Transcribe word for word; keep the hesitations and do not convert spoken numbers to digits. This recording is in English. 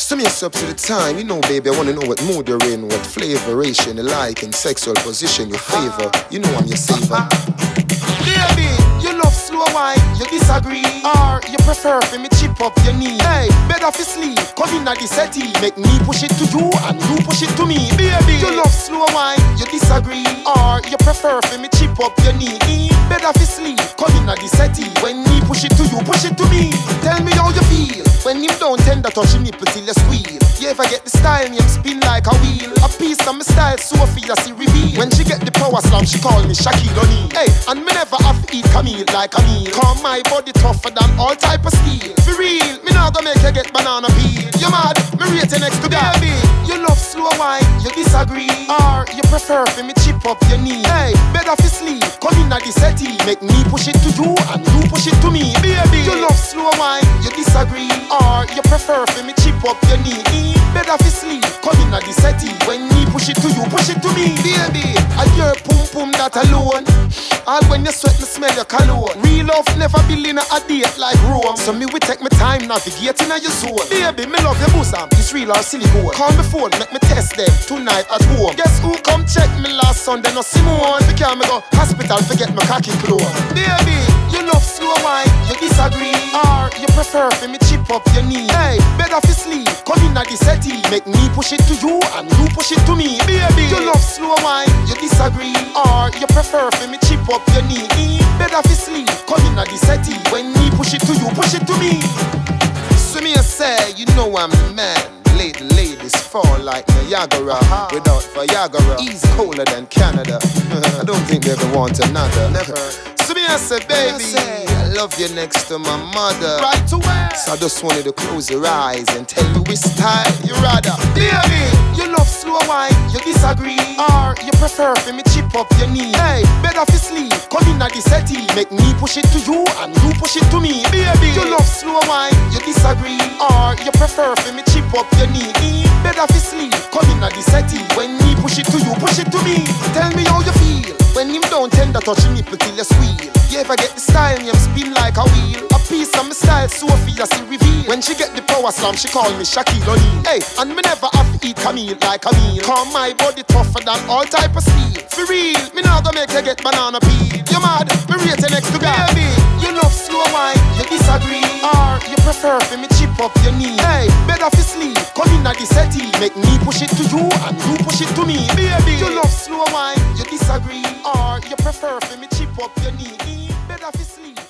Sum yourself to the time, you know, baby. I wanna know what mood you're in, what flavoration you like, and sexual position you favor. You know I'm your saver. Baby, you love slow wine, you disagree, or you prefer for me chip up your knee. Hey, bed off your sleep, come in at the settee, make me push it to you and you push it to me. Baby, you love slow wine, you disagree, or you prefer for me chip up your knee. Bed off your sleep, come in at the settee, when me push it to you, push it to me. Tell me how you feel when him don't tender touch your nipple till you squeal. You ever get the style, him spin like a wheel. A piece of my style, Sophia see reveal. When she get the power slam, she call me Shaquille O'Neal. Hey, and me never have to eat Camille like a meal. Cause my body tougher than all type of steel. For real, me not gonna make you get banana peel. You mad? Me rate you next to God. Baby, you love slow wine, you disagree, or you prefer for me chip up your knee. Hey, bed off your sleep, come in at the settee, make me push it to you and you push it to me. Baby, you love slow wine, you disagree, or you prefer for me chip up your knee. Bed off your sleep, come in at the settee, when me push it to you, push it to me. Baby, I hear pum pum that alone. All when you sweat, me smell your cologne. Real love never be in a date like Rome. So me we take my time navigating your zone. Baby, me love your bosom, it's real or silicone. Call me phone, make me test them tonight at home. Guess who come check me last Sunday? No Simone. If you can't me go hospital, forget my cocky clone. Baby, you love slow wine, you disagree, or you prefer for me chip up your knee. Hey, bed off your sleep, come in at the settee, make me push it to you and you push it to me. Baby, you love slow wine, you disagree, or you prefer for me chip up your knee. Bed off your sleep, come in at the settee, when me push it to you, push it to me. So me I say, you know I'm the man. Lady ladies fall like Niagara. Uh-huh. Without Viagra, he's colder than Canada. I don't think they ever want another. Never. So me I say, baby, I love you next to my mother. Right to where? So I just wanted to close your eyes and tell you which style you rather. Baby, you love slow wine, you disagree, or you prefer for me chip up your knee. Hey, bed off your sleep, come in at the settee, make me push it to you and you push it to me. Baby, you love slow wine, you disagree, or you prefer for me chip up your knee. Bed off your sleep, come in at the settee, when me push it to you, push it to me. Tell me how you feel when him don't tender touch your nipple till you squeal. You ever get the style, him spin like a wheel. A piece of my style, Sophia see reveal. When she get the power slam, she call me Shaquille O'Neal. Hey, and me never have to eat Camille like a meal. Cause my body tougher than all type of steel. For real, me not gonna make you get banana peel. You mad? Me rate you next to God. Baby, you love slow wine, you disagree, or you prefer for me chip up your knee. Hey, bed off your sleep, come in at the settee, make me push it to you and you push it to me. Baby, you love slow wine, you disagree, or you prefer for me chip up your knee. Bed off your sleep.